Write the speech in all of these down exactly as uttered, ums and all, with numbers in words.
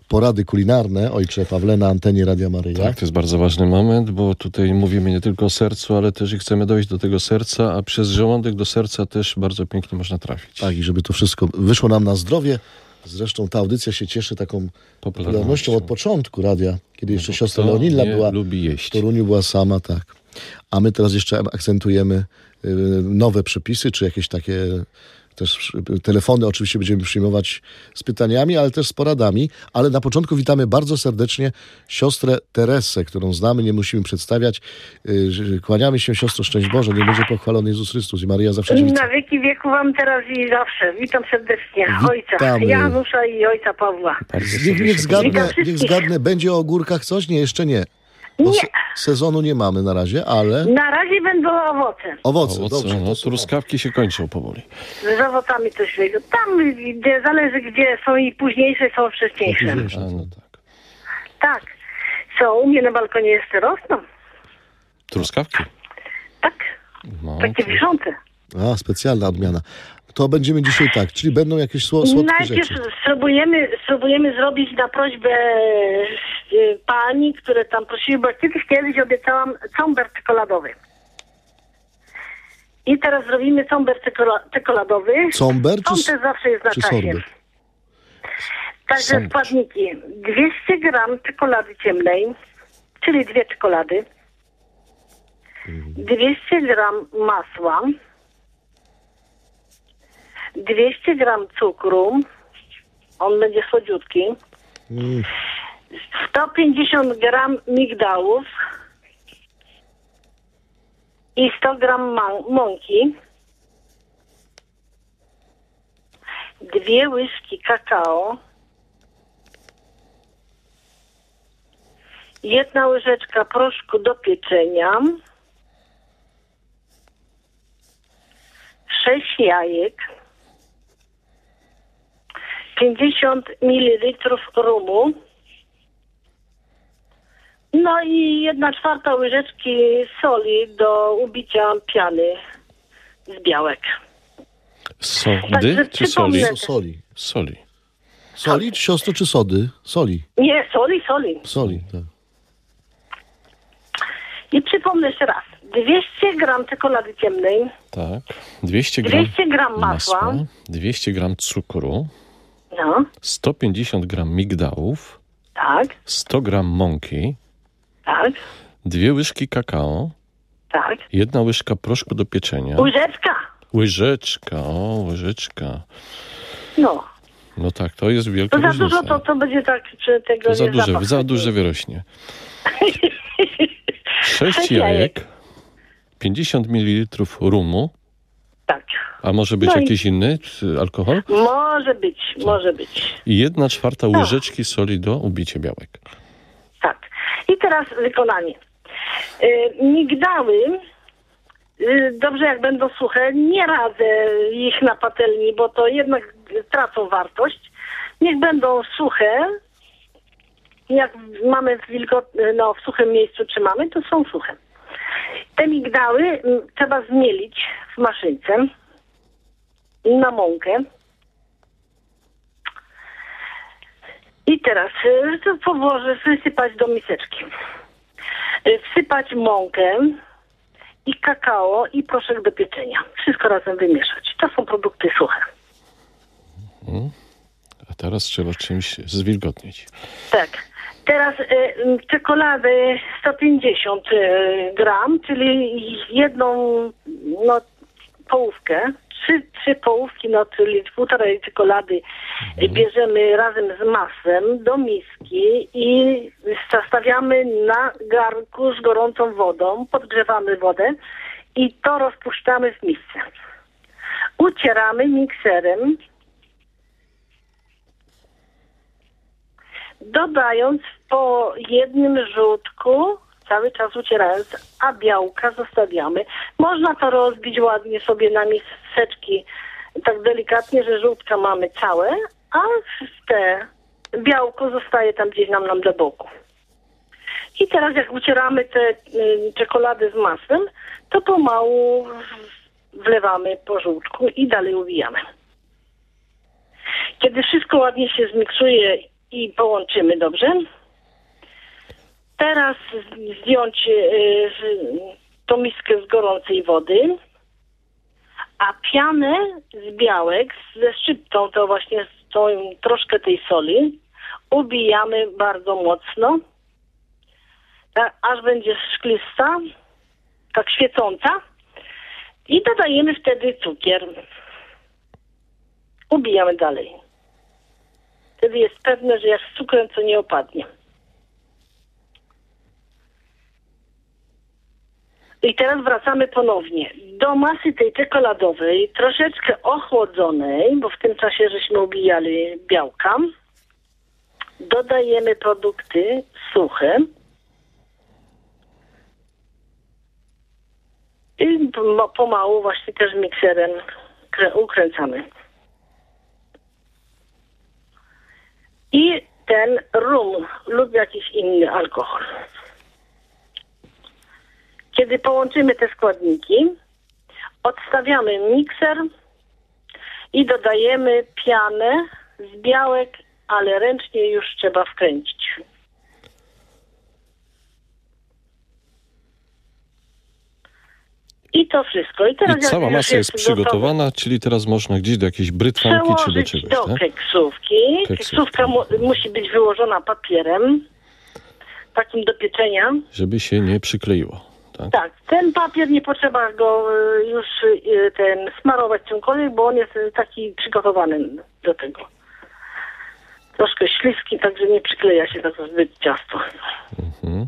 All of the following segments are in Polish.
porady kulinarne. Ojcze Pawle, na antenie Radia Maryja. Tak, to jest bardzo ważny moment, bo tutaj mówimy nie tylko o sercu, ale też i chcemy dojść do tego serca, a przez żołądek do serca też bardzo pięknie można trafić. Tak, i żeby to wszystko wyszło nam na zdrowie. Zresztą ta audycja się cieszy taką popularnością od początku radia, kiedy jeszcze No siostra kto Leonilla nie była lubi jeść. w Toruniu, była sama, tak. A my teraz jeszcze akcentujemy y, nowe przepisy, czy jakieś takie też telefony oczywiście będziemy przyjmować z pytaniami, ale też z poradami. Ale na początku witamy bardzo serdecznie siostrę Teresę, którą znamy, nie musimy przedstawiać. Y, kłaniamy się, siostro, szczęść Boże, nie będzie pochwalony Jezus Chrystus i Maryja zawsze dziewica. Na wieki wieku wam teraz i zawsze. Witam serdecznie ojca Witamy. Janusza i ojca Pawła. Niech, niech, zgadnę, niech zgadnę, będzie o ogórkach coś? Nie, jeszcze nie. Bo Nie. se- sezonu nie mamy na razie, ale Na razie będą owoce. owoce, Owoce, dobrze. no, to truskawki się kończą powoli. Z owocami coś tego. Tam gdzie zależy gdzie są i późniejsze, są wcześniejsze. późniejsze. A, no tak. Tak. Są, u mnie na balkonie jeszcze rosną. Truskawki? Tak. No, Takie to- wiszące. A, specjalna odmiana. To będziemy dzisiaj tak, czyli będą jakieś sło- słodkie Najpierw rzeczy. spróbujemy, spróbujemy zrobić na prośbę e, pani, które tam prosiły, bo kiedyś, kiedyś obiecałam cąber czekoladowy. I teraz zrobimy cąber czekola- czekoladowy. Cąber czy, Cąber s- zawsze jest na czy czasie. sorbet? Także Sąd. składniki. dwieście gram czekolady ciemnej, czyli dwie czekolady. dwieście gram masła. dwieście gram cukru. On będzie słodziutki. Mm, sto pięćdziesiąt gram migdałów i sto gram ma- mąki, dwie łyżki kakao, jedna łyżeczka proszku do pieczenia, sześć jajek, pięćdziesiąt mililitrów rumu, no i jedna czwarta łyżeczki soli do ubicia piany z białek. Sody Także czy soli? przypomnę- so- soli. Soli. Soli, czy siostro, czy sody? Soli. Nie, soli, soli. Soli, tak. I przypomnę jeszcze raz. dwieście gram czekolady ciemnej, Tak. dwieście gram dwieście gram masła, dwieście gram cukru, no, sto pięćdziesiąt gram migdałów, tak, sto gram mąki, tak, dwie łyżki kakao, tak. jedna łyżka proszku do pieczenia, Łyżeczka, łyżeczka, o, łyżeczka. no. No tak, to jest wielka To za różnica. dużo, to, to będzie tak, czy tego To za nie duże, zapach. za duże wyrośnie. sześć Sześć jajek, pięćdziesiąt mililitrów rumu, Tak. a może być No i- jakiś inny czy alkohol? Może być, może być. I jedna czwarta No. łyżeczki soli do ubicia białek. Tak. I teraz wykonanie. Yy, migdały, yy, dobrze jak będą suche, nie radzę ich na patelni, bo to jednak tracą wartość. Niech będą suche. Jak mamy w wilgotnym, no w suchym miejscu trzymamy, to są suche. Te migdały mm, trzeba zmielić w maszynce na mąkę. I teraz y, to położę, wysypać do miseczki. Y, Wsypać mąkę i kakao i proszek do pieczenia. Wszystko razem wymieszać. To są produkty suche. A teraz trzeba czymś zwilgotnić. Tak. Teraz y, y, czekolady sto pięćdziesiąt y, gram, czyli jedną no, połówkę, trzy, trzy połówki, no, czyli półtorej czekolady y, bierzemy razem z masłem do miski i stawiamy na garnku z gorącą wodą, podgrzewamy wodę i to rozpuszczamy w misce. Ucieramy mikserem, dodając po jednym żółtku, cały czas ucierając, a białka zostawiamy. Można to rozbić ładnie sobie na miseczki, tak delikatnie, że żółtka mamy całe, a te białko zostaje tam gdzieś nam, nam do boku. I teraz jak ucieramy te y, czekolady z masłem, to pomału wlewamy po żółtku i dalej uwijamy. Kiedy wszystko ładnie się zmiksuje i połączymy dobrze. Teraz zdjąć y, tą miskę z gorącej wody, a pianę z białek ze szczyptą, to właśnie z tą, troszkę tej soli, ubijamy bardzo mocno, tak, aż będzie szklista, tak świecąca, i dodajemy wtedy cukier. Ubijamy dalej. Wtedy jest pewne, że jak z cukrem to nie opadnie. I teraz wracamy ponownie do masy tej czekoladowej, troszeczkę ochłodzonej, bo w tym czasie żeśmy ubijali białka. Dodajemy produkty suche. I pomału właśnie też mikserem ukręcamy. I ten rum lub jakiś inny alkohol. Kiedy połączymy te składniki, odstawiamy mikser i dodajemy pianę z białek, ale ręcznie już trzeba wkręcić. I to wszystko. I, teraz I cała masa jest, jest przygotowana, gotowy, czyli teraz można gdzieś do jakiejś brytwanki czy do czegoś, do tak? keksówki. Keksówka mu, musi być wyłożona papierem, takim do pieczenia. Żeby się nie przykleiło. Tak? Tak, ten papier nie potrzeba go już ten smarować czymkolwiek, bo on jest taki przygotowany do tego. Troszkę śliski, także nie przykleja się tak zbyt ciasto. Mhm.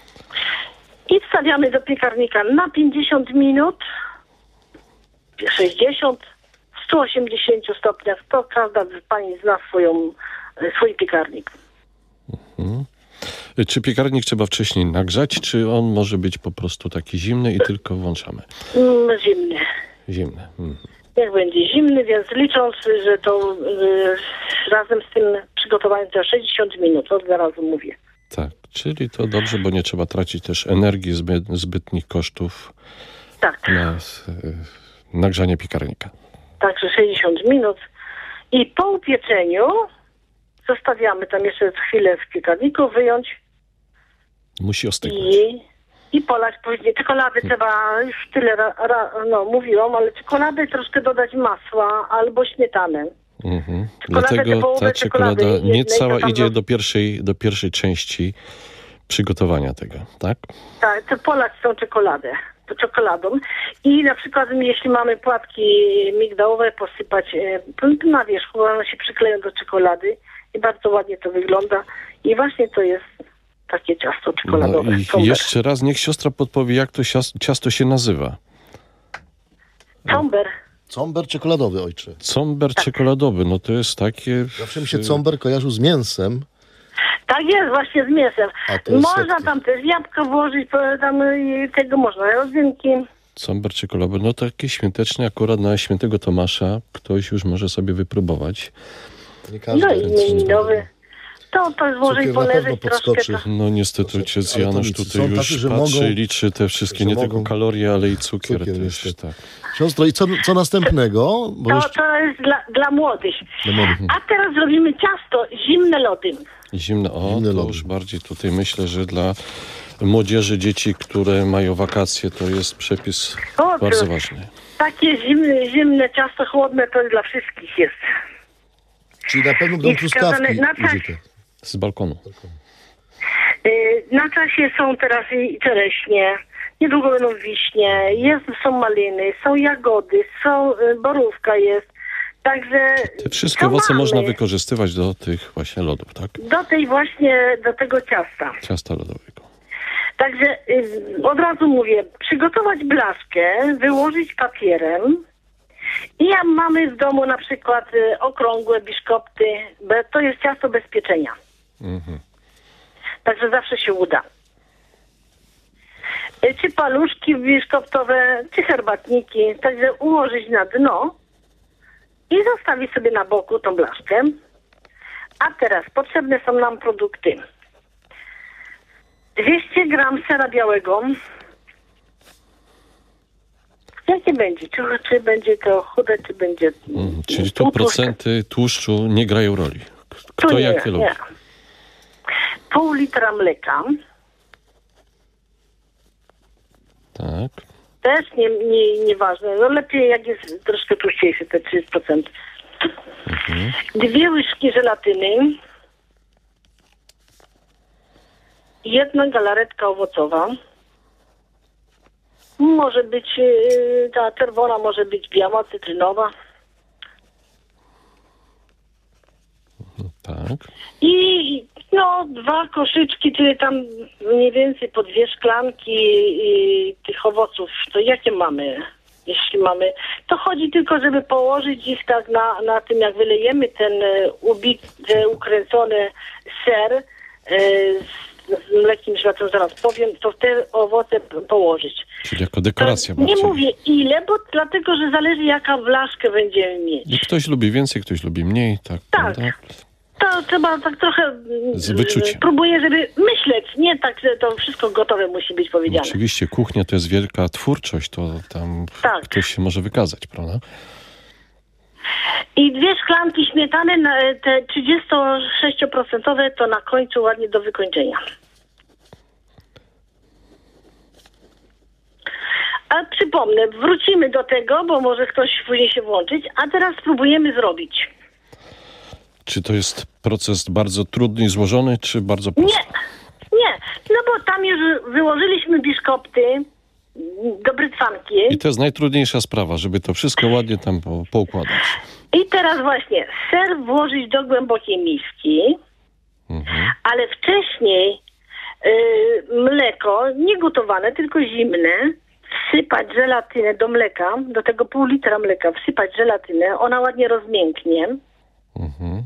I wstawiamy do piekarnika na pięćdziesiąt minut, sześćdziesiąt, w stu osiemdziesięciu stopniach. To każda z pani zna swoją, swój piekarnik. Mhm. Czy piekarnik trzeba wcześniej nagrzać, czy on może być po prostu taki zimny i tylko włączamy? Mm, zimny. Zimny. Mhm. Jak będzie zimny, więc licząc, że to y, razem z tym przygotowaniem to sześćdziesiąt minut, od razu mówię. Tak, czyli to dobrze, bo nie trzeba tracić też energii, zbyt, zbytnich kosztów tak. na y, nagrzanie piekarnika. Także sześćdziesiąt minut i po upieczeniu zostawiamy tam jeszcze chwilę w piekarniku, wyjąć. Musi ostygnąć. I, i polać później. Czekolady hmm. trzeba, już tyle ra, ra, no, mówiłam, ale czekolady troszkę dodać masła albo śmietanę. Mhm. Dlatego ta czekolada nie cała idzie no... do, pierwszej, do pierwszej części przygotowania tego, tak? Tak, to polać tą czekoladę, to czekoladą. I na przykład jeśli mamy płatki migdałowe, posypać na wierzchu, one się przykleją do czekolady i bardzo ładnie to wygląda. I właśnie to jest takie ciasto czekoladowe. No i jeszcze raz niech siostra podpowie, jak to ciasto się nazywa. Comber. Comber czekoladowy, ojcze. Comber tak. czekoladowy, no to jest takie... Zawsze mi się comber kojarzył z mięsem. Tak jest, właśnie z mięsem. Można setki. Tam też jabłko włożyć, tam tego można, rodzynki. Comber czekoladowy, no takie świąteczne, akurat na świętego Tomasza ktoś już może sobie wypróbować. Nie każdy. No i imieninowy. To to złożyć, poleżeć troszkę. To... No niestety ojciec Janusz tutaj już tacy, patrzy mogą, i liczy te wszystkie, nie mogą... tylko kalorie, ale i cukier, cukier też. Tak. Siostro, i co, co następnego? Bo to, jeszcze... to jest dla, dla młodych. Dla młodych. A teraz robimy ciasto, zimne lody. Zimne, o, zimne to lody. Już bardziej tutaj myślę, że dla młodzieży, dzieci, które mają wakacje, to jest przepis o, bardzo ważny. Takie zimne, zimne ciasto, chłodne, to dla wszystkich jest. Czyli na pewno będą truskawki. Na czasie, z balkonu. Na czasie są teraz i czereśnie, niedługo będą wiśnie, jest, są maliny, są jagody, są borówka jest. Także te wszystkie owoce mamy? Można wykorzystywać do tych właśnie lodów, tak? Do tej właśnie, do tego ciasta. Ciasta lodowego. Także od razu mówię, przygotować blaszkę, wyłożyć papierem. I ja mamy w domu na przykład y, okrągłe biszkopty, be, to jest ciasto bez pieczenia. Mhm. Także zawsze się uda. Y, czy paluszki biszkoptowe, czy herbatniki, także ułożyć na dno i zostawić sobie na boku tą blaszkę. A teraz potrzebne są nam produkty. dwieście gram sera białego. Jakie będzie? Czy, czy będzie to chude, czy będzie... Mm, czyli tu procenty tłuszczu nie grają roli. Kto nie, jakie lubi? Nie. Pół litra mleka. Tak. Też nie, nie, nieważne. No lepiej jak jest troszkę tłuściejszy, te trzydzieści procent. Mhm. Dwie łyżki żelatyny. Jedna galaretka owocowa. Może być yy, ta czerwona, może być biała, cytrynowa. Tak. I no dwa koszyczki, czyli tam mniej więcej po dwie szklanki i tych owoców. To jakie mamy? Jeśli mamy, to chodzi tylko, żeby położyć ich tak na, na tym, jak wylejemy ten ubity, ukręcony ser e, z, z mlekiem żelatyną, zaraz powiem, to te owoce położyć. Czyli jako dekoracja. To nie mówię ile, bo dlatego, że zależy jaka blaszkę będziemy mieć. I ktoś lubi więcej, ktoś lubi mniej, tak? Tak. Prawda? To trzeba tak trochę... Z wyczuciem. Próbuję, żeby myśleć. Nie tak, że to wszystko gotowe musi być powiedziane. Oczywiście kuchnia to jest wielka twórczość, to tam tak. ktoś się może wykazać, prawda? I dwie szklanki śmietany, te trzydzieści sześć procent to na końcu ładnie do wykończenia. A przypomnę, wrócimy do tego, bo może ktoś później się włączyć, a teraz spróbujemy zrobić. Czy to jest proces bardzo trudny i złożony, czy bardzo prosty? Nie, nie. No bo tam już wyłożyliśmy biszkopty do brytwanki. I to jest najtrudniejsza sprawa, żeby to wszystko ładnie tam po, poukładać. I teraz właśnie ser włożyć do głębokiej miski, mhm. ale wcześniej y, mleko, nie gotowane, tylko zimne, wsypać żelatynę do mleka, do tego pół litra mleka wsypać żelatynę, ona ładnie rozmięknie. Mhm.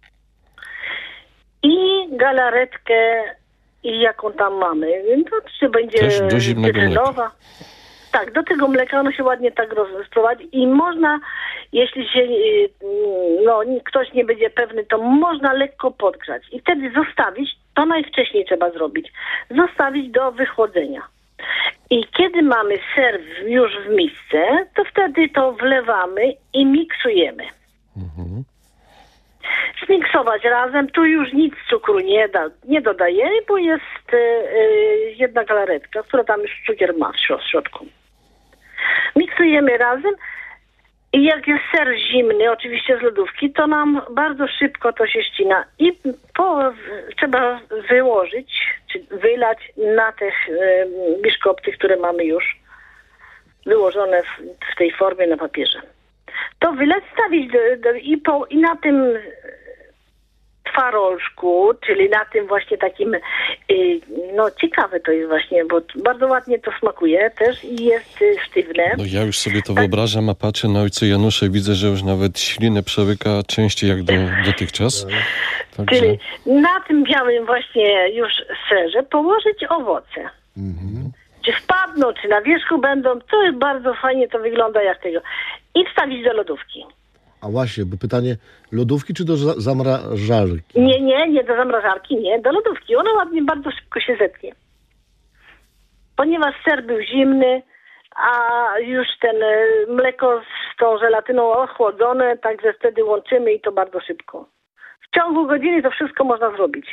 I galaretkę, i jaką tam mamy. To czy będzie też do zimnego mleka. Tak, do tego mleka ono się ładnie tak rozprowadzi i można, jeśli się no, ktoś nie będzie pewny, to można lekko podgrzać i wtedy zostawić, to najwcześniej trzeba zrobić, zostawić do wychłodzenia. I kiedy mamy ser już w misce, to wtedy to wlewamy i miksujemy. Mhm. Zmiksować razem, tu już nic cukru nie, da, nie dodajemy, bo jest y, y, jedna galaretka, która tam już cukier ma w środku. Miksujemy razem i jak jest ser zimny, oczywiście z lodówki, to nam bardzo szybko to się ścina i po, trzeba wyłożyć, czy wylać na te y, biszkopty, które mamy już wyłożone w, w tej formie na papierze. To wylać, stawić do, do, i, po, i na tym twarożku, czyli na tym właśnie takim, yy, no ciekawe to jest właśnie, bo bardzo ładnie to smakuje też i jest yy, sztywne. No ja już sobie to wyobrażam, a patrzę na ojca Janusza i widzę, że już nawet ślinę przełyka częściej jak do, dotychczas. Także... Czyli na tym białym właśnie już serze położyć owoce. Mhm. Czy wpadną, czy na wierzchu będą, to jest bardzo fajnie to wygląda jak tego. I wstawić do lodówki. A właśnie, bo pytanie, lodówki czy do za- zamrażarki? Nie, nie, nie do zamrażarki, nie, do lodówki. Ona ładnie, bardzo szybko się zetnie. Ponieważ ser był zimny, a już ten mleko z tą żelatyną ochłodzone, także wtedy łączymy i to bardzo szybko. W ciągu godziny to wszystko można zrobić.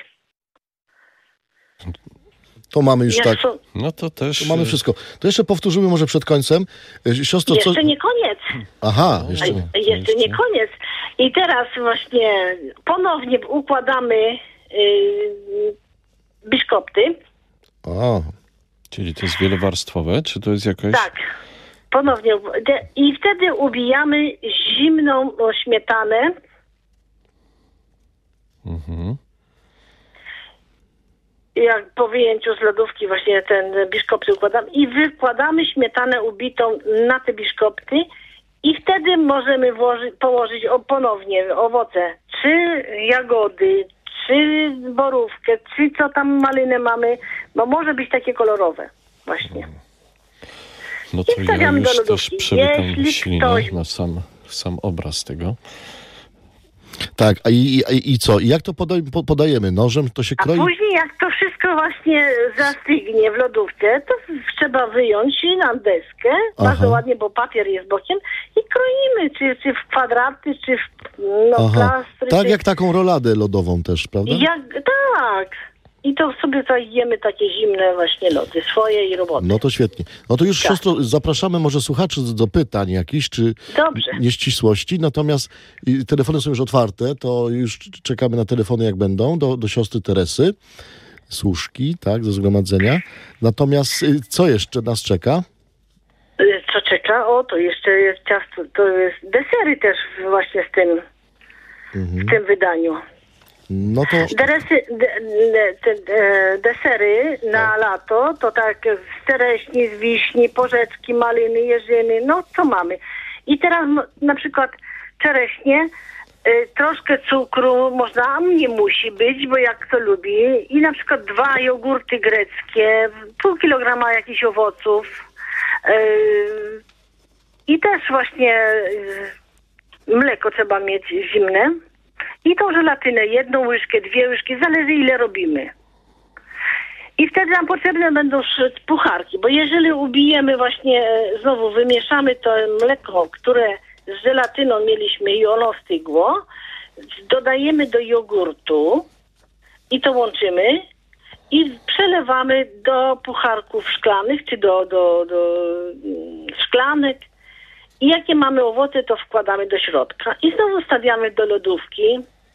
To mamy już Jeszcze... tak. No to też. To mamy wszystko. To jeszcze powtórzymy może przed końcem. Siostro, jeszcze co... nie koniec. Aha, jeszcze nie. Jeszcze, jeszcze nie koniec. I teraz właśnie ponownie układamy yy, biszkopty. O. Czyli to jest wielowarstwowe, czy to jest jakaś... Tak. Ponownie. I wtedy ubijamy zimną śmietanę. Mhm. Jak po wyjęciu z lodówki właśnie ten biszkopty układamy i wykładamy śmietanę ubitą na te biszkopty i wtedy możemy włożyć, położyć o, ponownie owoce, czy jagody, czy borówkę, czy co tam malynę mamy, bo może być takie kolorowe właśnie. No to ja już też przewykam Jeśli ślinę ktoś... na sam, sam obraz tego. Tak, a i, i, i co? I jak to podaj, podajemy? Nożem to się kroi? A później jak to wszystko właśnie zastygnie w lodówce, to trzeba wyjąć na deskę, Aha. bardzo ładnie, bo papier jest bokiem i kroimy, czy, czy w kwadraty, czy w no, plastry. Tak czy... jak taką roladę lodową też, prawda? Jak, tak. I to sobie tak jemy takie zimne właśnie lody, swoje i roboty. No to świetnie. No to już, Tak. siostro, zapraszamy może słuchaczy do pytań jakichś, czy Dobrze. nieścisłości. Natomiast i telefony są już otwarte, to już czekamy na telefony, jak będą, do, do siostry Teresy. Służki, tak, do zgromadzenia. Natomiast y, co jeszcze nas czeka? Y, Co czeka? O, to jeszcze jest ciasto, to jest desery też właśnie z tym, Mhm. w tym wydaniu. No to Deresy, de, de, te, de, desery na lato, to tak z czereśni, z wiśni, porzeczki, maliny, jeżyny, no co mamy. I teraz no, na przykład czereśnie, y, troszkę cukru można, a nie musi być, bo jak kto lubi. I na przykład dwa jogurty greckie, pół kilograma jakichś owoców. Y, I też właśnie y, mleko trzeba mieć zimne. I tą żelatynę, jedną łyżkę, dwie łyżki, zależy ile robimy. I wtedy nam potrzebne będą sz- pucharki, bo jeżeli ubijemy właśnie, e, znowu wymieszamy to mleko, które z żelatyną mieliśmy i ono stygło, dodajemy do jogurtu i to łączymy i przelewamy do pucharków szklanych, czy do, do, do mm, szklanek. I jakie mamy owoce, to wkładamy do środka. I znowu stawiamy do lodówki.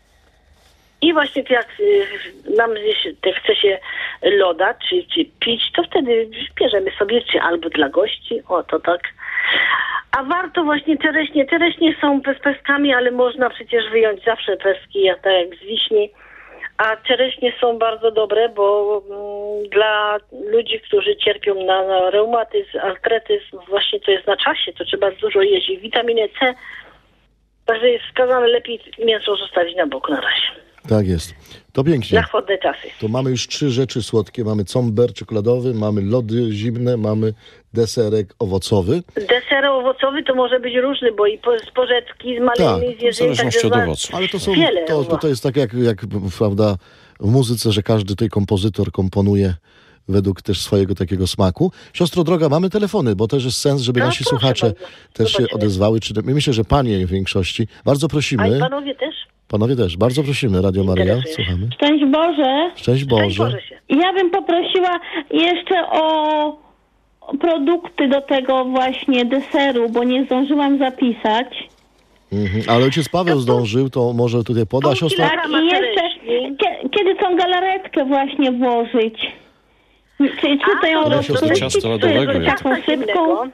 I właśnie jak y, nam te chce się loda, czy, czy pić, to wtedy bierzemy sobie, czy albo dla gości, o to tak. A warto właśnie czereśnie. Czereśnie są z peskami, ale można przecież wyjąć zawsze peski, jak, tak jak z wiśni. A czereśnie są bardzo dobre, bo mm, dla ludzi, którzy cierpią na, na reumatyzm, artretyzm, właśnie to jest na czasie, to trzeba dużo jeść. I witaminę C, także jest wskazane lepiej mięso zostawić na bok na razie. tak jest. To pięknie. Na chłodne czasy. To mamy już trzy rzeczy słodkie. Mamy comber czekoladowy, mamy lody zimne, mamy deserek owocowy. Deser owocowy to może być różny, bo i po, z porzeczki, z maliny, Tak, z jeżyny. w zależności także od za- owoców. Ale to są, Wiele to, owoców. to jest tak jak, jak, prawda, w muzyce, że każdy tutaj kompozytor komponuje według też swojego takiego smaku. Siostro droga, mamy telefony, bo też jest sens, żeby No, nasi proszę słuchacze bardzo. też się Zobaczymy. odezwały. Czy, myślę, że panie w większości. Bardzo A i prosimy. panowie też? Panowie też. Bardzo prosimy. Radio Maryja. Interesuje. Słuchamy. Szczęść Boże. Szczęść Szczęść Boże. Boże się. Ja bym poprosiła jeszcze o o produkty do tego właśnie deseru, bo nie zdążyłam zapisać. Mhm. Ale ojciec Paweł zdążył, to może tutaj poda Pół siostra. kila- Tak, ma i jeszcze czereśni. kie- kiedy tą galaretkę właśnie włożyć? Czy, czy to ją to do rozpuścić, ciasta czy lodowego z jest. taką Ciasta sypką? zimnego.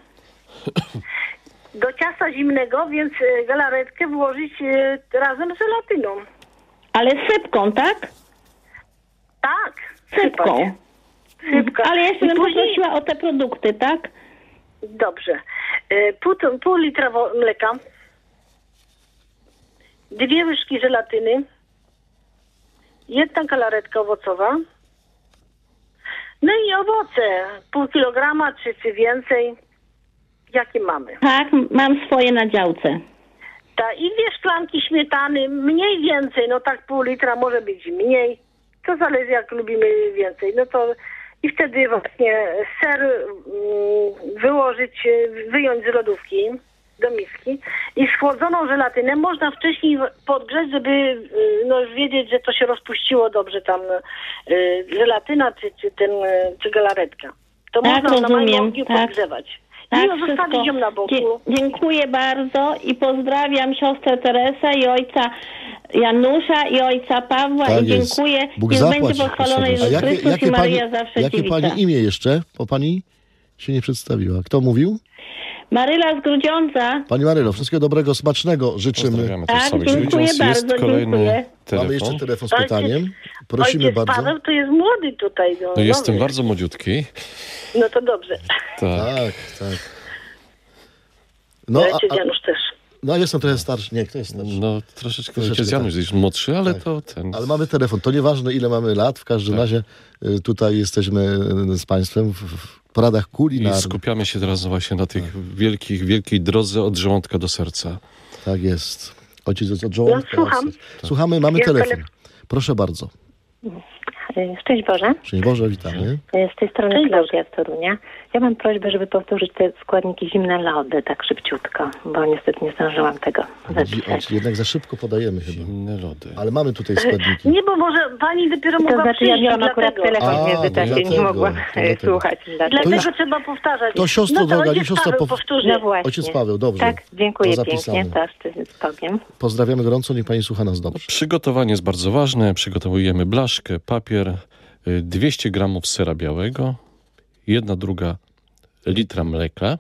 Do ciasta zimnego, więc e, galaretkę włożyć e, razem z żelatyną. Ale sypką, tak? Tak. Sypką. sypać. Sypka. Ale jeszcze I bym później- poprosiła o te produkty, tak? Dobrze. E, Pół, to- pół litra wo- mleka. Dwie łyżki żelatyny. Jedna galaretka owocowa. No i owoce. Pół kilograma czy, czy więcej. Jakie mamy. Tak, mam swoje na działce. Ta, i dwie szklanki śmietany, mniej więcej, no tak pół litra, może być mniej. To zależy jak lubimy więcej. No to i wtedy właśnie ser mm, wyłożyć, e, wyjąć z lodówki do miski i schłodzoną żelatynę można wcześniej podgrzać, żeby y, no, już wiedzieć, że to się rozpuściło dobrze tam y, żelatyna czy, czy, ten, y, czy galaretka. To Tak, można na małym rozumiem, ogniu tak. podgrzewać. Tak, I ją zostawić ją na boku. Dzie- dziękuję bardzo i pozdrawiam siostrę Teresę i ojca Janusza i ojca Pawła Tak i jest. dziękuję. Bóg Niech zapłać. będzie pochwalony A Jezus jakie, Chrystus jakie, i pani, Maryja zawsze jakie dziewica. pani imię jeszcze? Bo pani się nie przedstawiła. Kto mówił? Maryla z Grudziądza. Pani Marylo, wszystkiego dobrego, smacznego życzymy. Pozdrawiamy też Tak, samych dziękuję Grudziądz. Jest bardzo, kolejny dziękuję. Mamy jeszcze telefon. telefon z Ojciec- pytaniem. Prosimy Ojciec bardzo. Paweł to jest młody tutaj. No, No jestem nowy. bardzo młodziutki. No to dobrze. Tak. Tak, tak. No, No, Ojciec a, a, Janusz też. no jestem trochę starszy. Nie, kto jest starszy? No troszeczkę Troszeczkę ojciec Janusz jest młodszy, ale Tak. to ten... Ale mamy telefon. To nieważne, ile mamy lat. W każdym Tak. razie y, tutaj jesteśmy y, z państwem w, w poradach I kulinarnych. skupiamy się teraz właśnie na tych wielkich, wielkiej drodze od żołądka do serca. Tak jest. Ojciec jest od żołądka. No, słucham. Słuchamy, mamy Jest telefon. telefon. Proszę bardzo. Szczęść Boże. Szczęść Boże, witamy. Z tej strony Szczęść Klaudia z Torunia. Ja mam prośbę, żeby powtórzyć te składniki zimne lody tak szybciutko, bo niestety nie zdążyłam tego zapisać. Jednak za szybko podajemy chyba. Zimne lody. Ale mamy tutaj składniki. Nie, bo może pani dopiero To mogła znaczy ja przyjść, miałam akurat dlatego. telefon A, w międzyczasie, nie dlatego, mogłam to e, dlatego. słuchać. Dlatego To już- trzeba powtarzać. to siostro no to droga, ojciec niech siostra Paweł pow- powtórzy. No właśnie. Ojciec Paweł, dobrze. Tak, dziękuję To pięknie, zapisane. to aż powiem. Pozdrawiamy gorąco, niech pani słucha nas dobrze. Przygotowanie jest bardzo ważne. Przygotowujemy blaszkę, papier, y, dwieście gramów sera białego, jedna druga litra mleka,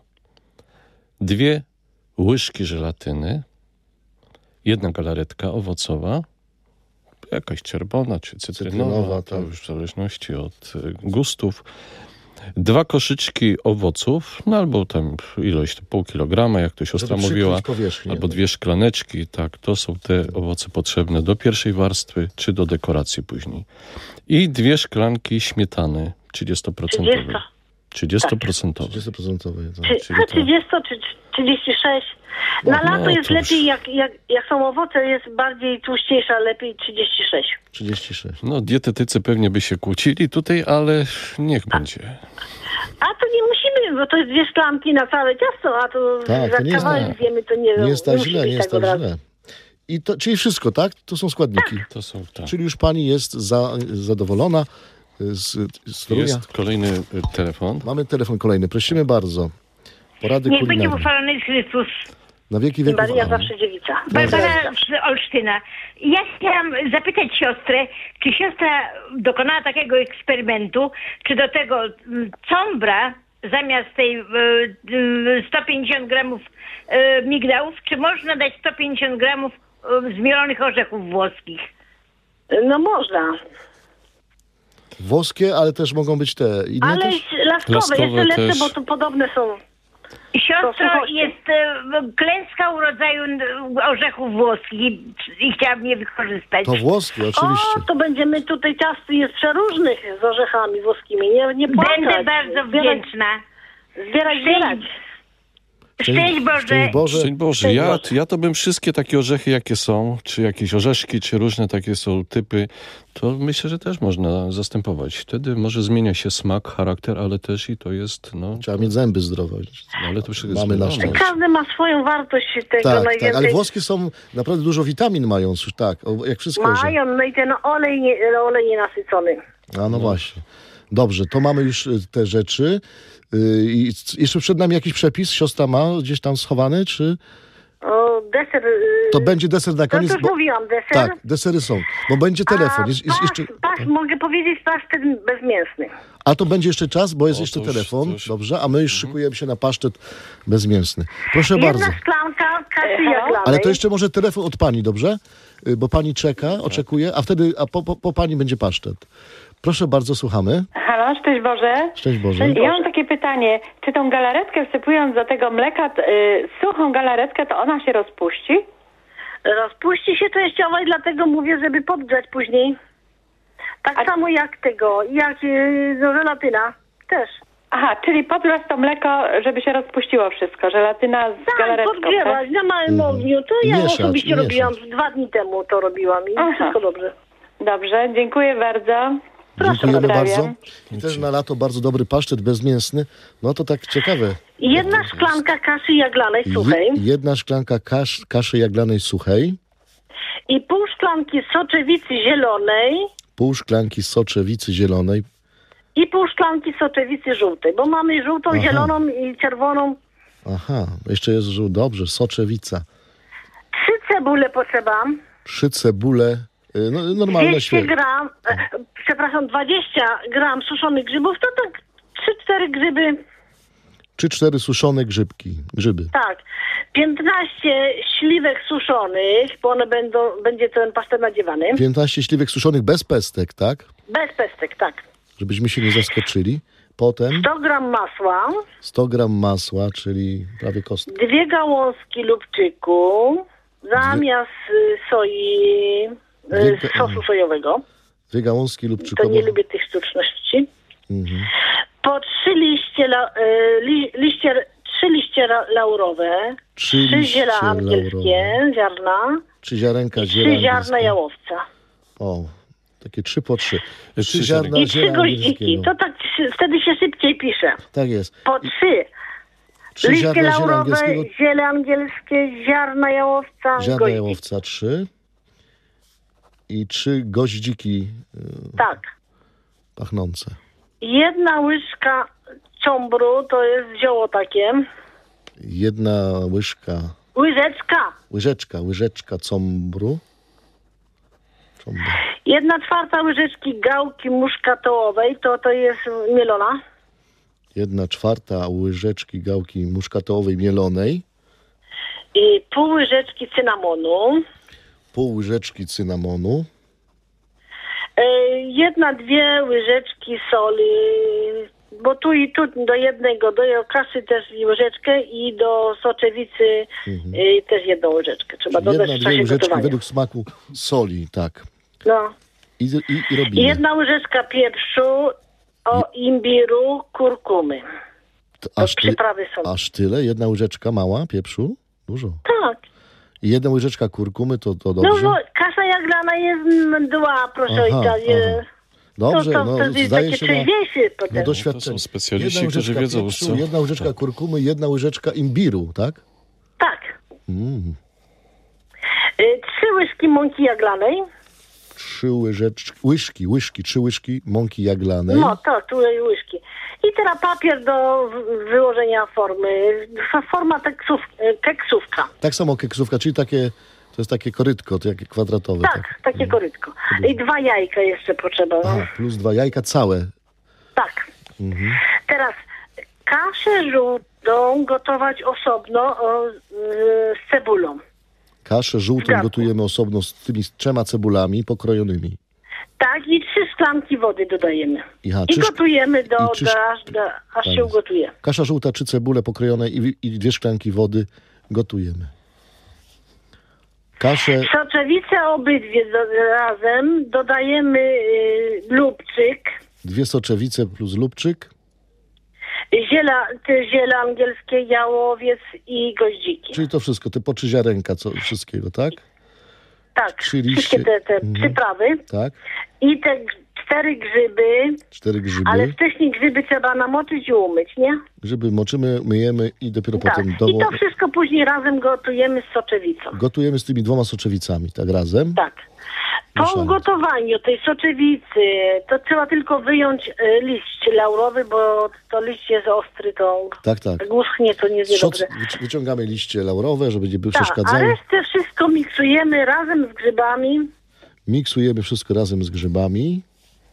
dwie łyżki żelatyny, jedna galaretka owocowa, jakaś czerwona czy cytrynowa, Cytrynowa, to tak. już w zależności od y, gustów. Dwa koszyczki owoców, no albo tam ilość, pół kilograma, jak to siostra Żeby mówiła, przykryć powierzchnię. albo dwie szklaneczki, tak, to są te owoce potrzebne do pierwszej warstwy, czy do dekoracji później. I dwie szklanki śmietany trzydziestoprocentowej. trzydzieści procent. trzydzieści procent. Czy, czyli a to- trzydzieści czy trzydzieści sześć? Na No, lato no, jest to już- lepiej, jak, jak, jak są owoce, jest bardziej tłuściejsza, lepiej trzydzieści sześć. trzydzieści sześć. No, dietetycy pewnie by się kłócili tutaj, ale niech będzie. A to nie musimy, bo to jest dwie szklanki na całe ciasto, a to Tak, to za nie jest kawałek tak. zjemy, to nie Nie jest tak musi źle, być nie jest tak od tak razu. źle. I to, czyli wszystko, tak? To są składniki. To są tak. Czyli już pani jest za, zadowolona z, z Torunia. Jest kolejny y, telefon. Mamy telefon kolejny. Prosimy bardzo. Porady Niech będzie kulinarne. uchwalony Chrystus. Na wieki wieków. Maria Amen. zawsze dziewica. Barbara z Olsztyna. Ja chciałam zapytać siostrę, czy siostra dokonała takiego eksperymentu, czy do tego mm, combra zamiast tej y, y, sto pięćdziesiąt gramów y, migdałów, czy można dać sto pięćdziesiąt gramów y, zmielonych orzechów włoskich? No można. Włoskie, ale też mogą być te inne Ale też? laskowe, Laskowe jeszcze lepsze, też. bo to podobne są. Siostro, Posłuchajcie. jest y, klęska urodzaju y, orzechów włoskich i, i chciałabym je wykorzystać. To włoskie, oczywiście. O, to będziemy tutaj, ciasto jest przeróżnych z orzechami włoskimi. Nie, nie płakać. Będę bardzo Zbierać, wdzięczna. zbierać, zbierać. Szczęść Boże. Szczęść Boże. Szczęść Boże, ja, ja to bym wszystkie takie orzechy, jakie są, czy jakieś orzeszki, czy różne takie są typy, to myślę, że też można zastępować. Wtedy może zmienia się smak, charakter, ale też i to jest, no, Trzeba mieć zęby zdrowe. no ale to wszystko Mamy jest na zmielone. szczęście. Każdy ma swoją wartość tego Tak, najwięcej. tak, ale włoskie są, naprawdę dużo witamin mają, już tak, o, jak wszystko. Że... Mają, no i ten olej, nie, olej nienasycony. A no właśnie. Dobrze, to mamy już y, te rzeczy. Y, I c- jeszcze przed nami jakiś przepis siostra ma gdzieś tam schowany, czy O, deser... y, to będzie deser na No to koniec? już Bo... mówiłam, deser. Tak, desery są, bo będzie telefon. A Jest, jest pas, jeszcze... pas, mogę powiedzieć pasztet bezmięsny. A to będzie jeszcze czas, bo jest O, jeszcze to już- telefon, to już- dobrze? A my już szykujemy się na pasztet bezmięsny. Proszę bardzo. Jedna szklanka kaszy Halo? jaglanej. Ale to jeszcze może telefon od pani, dobrze? Y, Bo pani czeka, oczekuje, a wtedy a po, po, po pani będzie pasztet. Proszę bardzo, słuchamy. Halo, szczęść Boże. Szczęść Boże. Ja mam takie pytanie, czy tą galaretkę wsypując do tego mleka, t- y, suchą galaretkę, to ona się rozpuści? Rozpuści się częściowo i dlatego mówię, żeby podgrzać później. Tak A- samo jak tego, jak yy, no, żelatyna też. Aha, czyli podlać to mleko, żeby się rozpuściło wszystko, żelatyna z Tak, galaretką, podgrzewać na małym ogniu. To ja Mieszać, osobiście mieszać. robiłam, dwa dni temu to robiłam i Aha. wszystko dobrze. Dobrze, dziękuję bardzo. Dziękujemy pozdrawiam. bardzo. I też na lato bardzo dobry pasztet bezmięsny. No to tak ciekawe. I jedna szklanka kaszy jaglanej suchej Je, jedna szklanka kasz, kaszy jaglanej suchej, i pół szklanki soczewicy zielonej pół szklanki soczewicy zielonej, i pół szklanki soczewicy żółtej, bo mamy żółtą, Aha. zieloną i czerwoną. aha, jeszcze jest żół, dobrze, soczewica, Trzy cebule potrzeba. trzy cebule, y, no, normalne dwieście świeże. gram, e, przepraszam, dwadzieścia gram suszonych grzybów, to tak trzy cztery grzyby, Trzy, cztery suszone grzybki, grzyby. tak. piętnaście śliwek suszonych, bo one będą, będzie ten pasztet nadziewany. piętnaście śliwek suszonych bez pestek, tak? Bez pestek, tak. Żebyśmy się nie zaskoczyli. Potem sto gram masła, sto gram masła, czyli prawie kostka. dwie gałązki lubczyku, zamiast y, soi, y, Dwie ga- sosu sojowego. Dwie gałązki To lubczykowe. nie lubię tych sztuczności. Mhm. Po trzy liście, la, y, li, liście, trzy liście ra- laurowe, Trzy trzy liście ziela angielskie, laurowe. ziarna Trzy ziarenka i ziela trzy ziarna angielskiego. jałowca. O, takie trzy po trzy. Trzy Trzy ziarna I trzy ziela goździki. angielskiego. To tak szy- wtedy się szybciej pisze. Tak jest. Po trzy. Trzy Liście ziarna ziela laurowe, angielskiego, ziele angielskie, ziarna jałowca, ziarna goździk. jałowca trzy i trzy goździki y, Tak. pachnące. Jedna łyżka czombru, to jest zioło takie. Jedna łyżka, Łyżeczka. łyżeczka, łyżeczka combru. Combru. Jedna czwarta łyżeczki gałki muszkatołowej, to to jest mielona. Jedna czwarta łyżeczki gałki muszkatołowej mielonej. I pół łyżeczki cynamonu. Pół łyżeczki cynamonu. E, jedna, dwie łyżeczki soli. Bo tu i tu do jednego, do kaszy też łyżeczkę i do soczewicy Mhm. e, też jedną łyżeczkę. Trzeba dodać Jedna, w dwie czasie łyżeczki gotowania. według smaku soli, tak. No. I, i, i I robimy. jedna łyżeczka pieprzu, o imbiru, kurkumy. T- To Aż, ty, przyprawy są. aż tyle? Jedna łyżeczka mała pieprzu? Dużo. Tak. I jedna łyżeczka kurkumy, to, to No dobrze? bo kasza jaglana jest mdła, proszę Aha, ojca. je- aha. Dobrze, to, to, no to jest zdaje takie się na, trzeźwiejszy na potem. doświadczenie. To są specjaliści, Jedna którzy łyżeczka wiedzą, pieprzu, co- jedna łyżeczka tak. kurkumy, jedna łyżeczka imbiru, tak? Tak. Mm. Y, Trzy łyżki mąki jaglanej. Trzy łyżeczki, łyżki, łyżki, trzy łyżki mąki jaglanej. No to, tu łyżki. I teraz papier do w- wyłożenia formy. F- Forma teksów, y, keksówka. Tak samo keksówka, czyli takie, to jest takie korytko, to takie kwadratowe. Tak, takie korytko. I dwa jajka jeszcze potrzeba. no. Aha, plus dwa jajka całe. Tak. Mhm. Teraz kaszę żółtą gotować osobno o, y, z cebulą. Kaszę żółtą Zgadza. gotujemy osobno z tymi trzema cebulami pokrojonymi. Tak, i trzy szklanki wody dodajemy. Aha, I trzy szk- gotujemy do, i trzy do, szk- aż, do, aż tak się jest. ugotuje. Kasza żółta, trzy cebule pokrojone i, i dwie szklanki wody gotujemy. Kaszę, Soczewice obydwie do, razem dodajemy y, lubczyk, dwie soczewice plus lubczyk, ziela, te ziele angielskie, jałowiec i goździki. czyli to wszystko, te po trzy ziarenka co, wszystkiego, tak? Tak, trzy liście. wszystkie te, te Mhm. przyprawy. Tak? I te g- cztery grzyby, Cztery grzyby. ale wcześniej grzyby trzeba namoczyć i umyć, nie? Grzyby moczymy, myjemy i dopiero Tak. potem I do, to wszystko później razem gotujemy z soczewicą. gotujemy z tymi dwoma soczewicami, tak razem. Tak. Po Mieszamy. ugotowaniu tej soczewicy to trzeba tylko wyjąć e, liść laurowy, bo to liść jest ostry, to Tak, tak. jak uschnie, to nie jest Szoc, dobrze. wyci- wyciągamy liście laurowe, żeby nie były Tak, a przeszkadzały. resztę wszystko miksujemy razem z grzybami Miksujemy wszystko razem z grzybami.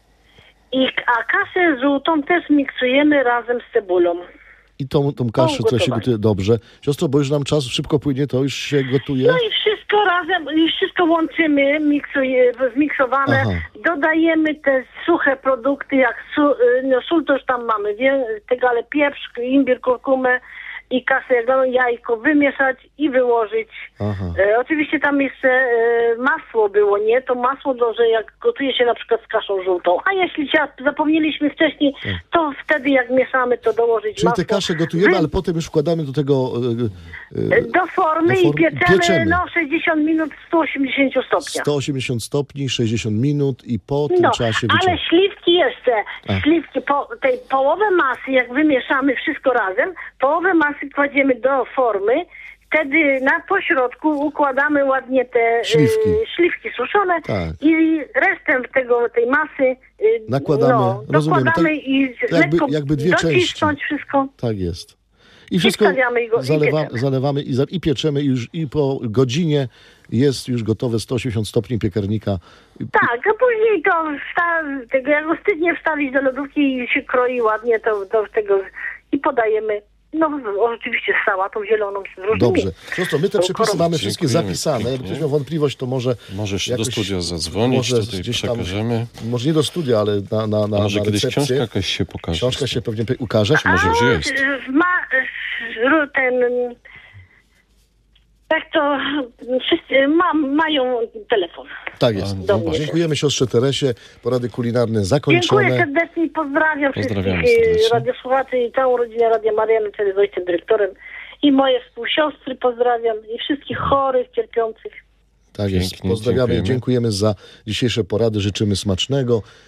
i a kaszę żółtą też miksujemy razem z cebulą. I tą, tą kaszę, która się ugotowanie. gotuje dobrze. Siostro, bo już nam czas szybko płynie, to już się gotuje. No i wszystko razem, i wszystko łączymy, miksuje, zmiksowane. Aha. Dodajemy te suche produkty, jak su, y, no, sól to już tam mamy, wie, tego, ale pieprz, imbir, kurkumę i kasę jaglaną, jajko wymieszać i wyłożyć. Aha. E, oczywiście tam jeszcze e, masło było, nie? To masło, do, że jak gotuje się na przykład z kaszą żółtą. A jeśli się zapomnieliśmy wcześniej, to wtedy jak mieszamy, to dołożyć Czyli masło. te kasze gotujemy, Wy- ale potem już wkładamy do tego... e, e, Do formy do i formy pieczemy, pieczemy. no sześćdziesiąt minut w stu osiemdziesięciu stopniach. sto osiemdziesiąt stopni, sześćdziesiąt minut i po tym No, czasie ale wyciągamy. śliwki jeszcze, A. śliwki, po, tej połowę masy, jak wymieszamy wszystko razem, połowę masy kładziemy do formy, wtedy na pośrodku układamy ładnie te Śliwki. y, śliwki suszone Tak. i resztę tego, tej masy y, Nakładamy, no, rozumiem, dokładamy tak i jakby- lekko jakby dwie docisnąć wszystko. Tak jest. I wszystko wstawiamy go- i zalewa, pieczemy. zalewamy i, za, i pieczemy i już i po godzinie jest już gotowe sto osiemdziesiąt stopni piekarnika. Tak, a później to wsta- tego, jak ostygnie wstawić do lodówki i się kroi ładnie to do tego i podajemy. No oczywiście z sałatą zieloną, z różnymi. Dobrze. Siostro, my te To przepisy korą- mamy wszystkie Dziękujemy zapisane. pięknie. Jakby ktoś miał wątpliwość, to może Możesz do jakoś- studia zadzwonić, może tutaj gdzieś tam- przekażemy. może nie do studia, ale na, na, na, A może na kiedyś recepcję. książka jakaś się pokaże. Książka się pewnie pe- ukaże. Może już jest. Ma ten Tak to wszyscy ma, mają telefon. Tak jest. A, do mnie. Dziękujemy siostrze Teresie. Porady kulinarne zakończone. Dziękuję serdecznie i pozdrawiam Pozdrawiamy wszystkich serdecznie. e, radiosłuchaczy i całą rodzinę Radia Mariany, czyli z ojcem dyrektorem. I moje współsiostry pozdrawiam i wszystkich chorych, cierpiących. Tak jest. Pięknie, Pozdrawiamy i dziękujemy. dziękujemy za dzisiejsze porady. Życzymy smacznego.